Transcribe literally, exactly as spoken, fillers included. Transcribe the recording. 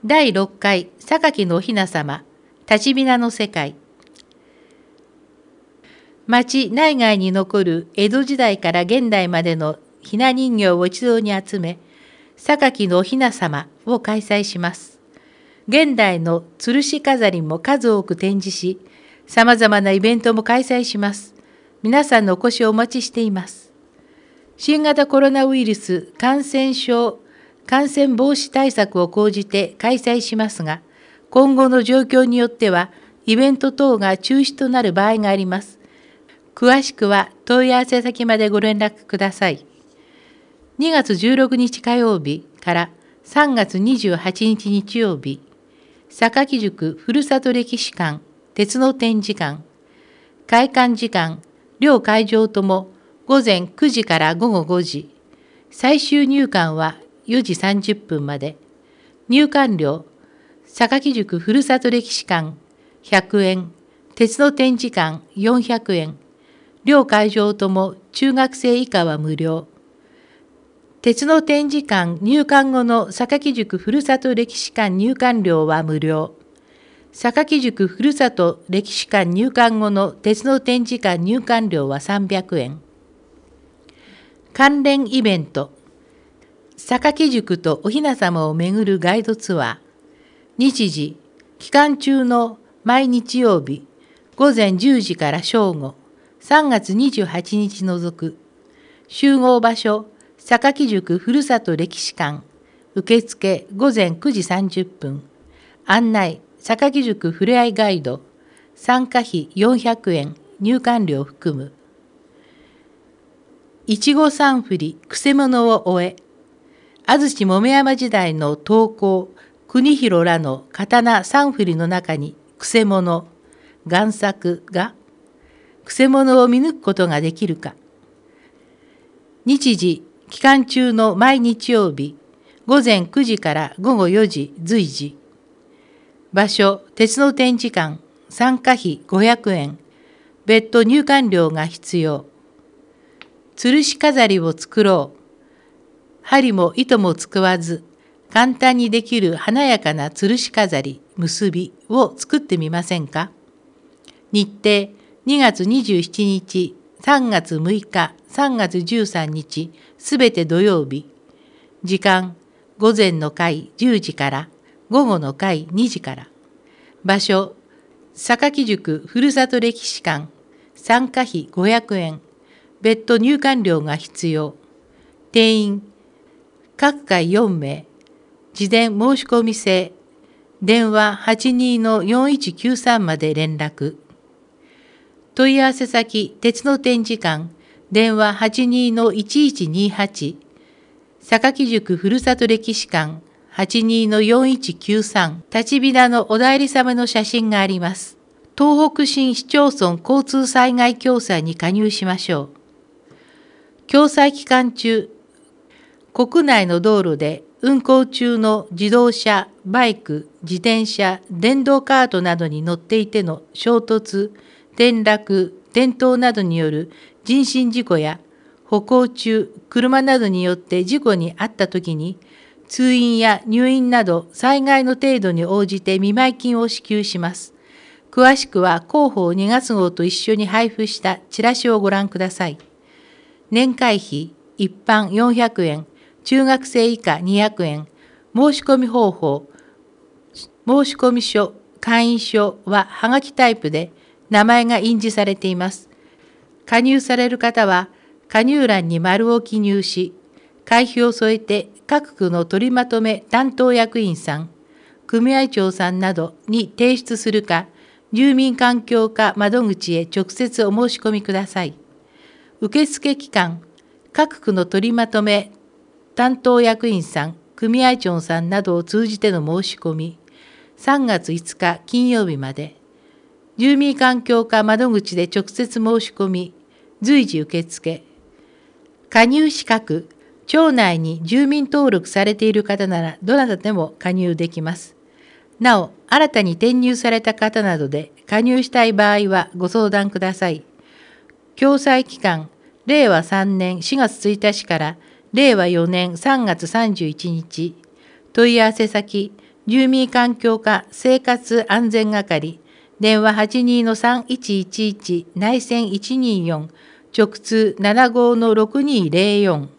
だいろっかい榊のお雛様立ち雛の世界。町内外に残る江戸時代から現代までの雛人形を一堂に集め、榊のお雛様を開催します。現代の吊るし飾りも数多く展示し、様々なイベントも開催します。皆さんのお越しをお待ちしています。新型コロナウイルス感染症感染防止対策を講じて開催しますが、今後の状況によってはイベント等が中止となる場合があります。詳しくは問い合わせ先までご連絡ください。にがつじゅうろくにち火曜日からさんがつにじゅうはちにち日曜日、榊宿ふるさと歴史館鉄の展示館、開館時間、両会場ともごぜんくじからごごごじ、最終入館はよじさんじゅっぷんまで、入館料、榊宿ふるさと歴史館ひゃくえん、鉄の展示館よんひゃくえん、両会場とも中学生以下は無料。鉄の展示館入館後の榊宿ふるさと歴史館入館料は無料。榊宿ふるさと歴史館入館後の鉄の展示館入館料はさんびゃくえん。関連イベント。榊宿とお雛様をめぐるガイドツアー。日時、期間中の毎日曜日、ごぜんじゅうじから正午、さんがつにじゅうはちにち除く。集合場所、榊宿ふるさと歴史館。受付ごぜんくじさんじゅっぷん。案内、榊宿ふれあいガイド。参加費よんひゃくえん、入館料含む。いちごさんふり、くせ者を終え。安土桃山時代の刀工、国広らの刀三振りの中に、くせ者、贋作が、くせ者を見抜くことができるか。日時、期間中の毎日曜日、ごぜんくじからごごよじ随時。場所、鉄の展示館、参加費ごひゃくえん、別途入館料が必要。吊るし飾りを作ろう。針も糸も使わず、簡単にできる華やかな吊るし飾り、結びを作ってみませんか。日程、にがつにじゅうしちにち、さんがつむいか、さんがつじゅうさんにち、すべて土曜日。時間、午前の会じゅうじから、午後の会にじから。場所、榊宿ふるさと歴史館。参加費ごひゃくえん。別途入館料が必要。定員、各回よんめい。事前申し込み制。電話 はちにーのよんいちきゅうさん まで連絡。問い合わせ先、鉄の展示館、電話 はちにーのいちいちにはち、榊宿ふるさと歴史館、はちにーのよんいちきゅうさん、立ち雛のお内裏様の写真があります。東北新市町村交通災害共済に加入しましょう。共済期間中、国内の道路で運行中の自動車、バイク、自転車、電動カートなどに乗っていての衝突、転落、転倒などによる人身事故や歩行中、車などによって事故に遭ったときに、通院や入院など災害の程度に応じて見舞金を支給します。詳しくは広報にがつ号と一緒に配布したチラシをご覧ください。年会費、一般よんひゃくえん、中学生以下にひゃくえん、申し込み方法、申込書、会員証ははがきタイプで、名前が印字されています。加入される方は、加入欄に丸を記入し、会費を添えて各区の取りまとめ担当役員さん、組合長さんなどに提出するか、住民環境課窓口へ直接お申し込みください。受付期間、各区の取りまとめ担当役員さん、組合長さんなどを通じての申し込み、さんがついつか金曜日まで。住民環境課窓口で直接申し込み、随時受付。加入資格、町内に住民登録されている方ならどなたでも加入できます。なお、新たに転入された方などで加入したい場合はご相談ください。共済期間、れいわさんねんしがつついたちかられいわよねんさんがつさんじゅういちにち。問い合わせ先、 住民環境課生活安全係、電話 はちにーのさんいちいちいち 内線いちにーよん、直通 ななごーのろくにーぜろよん。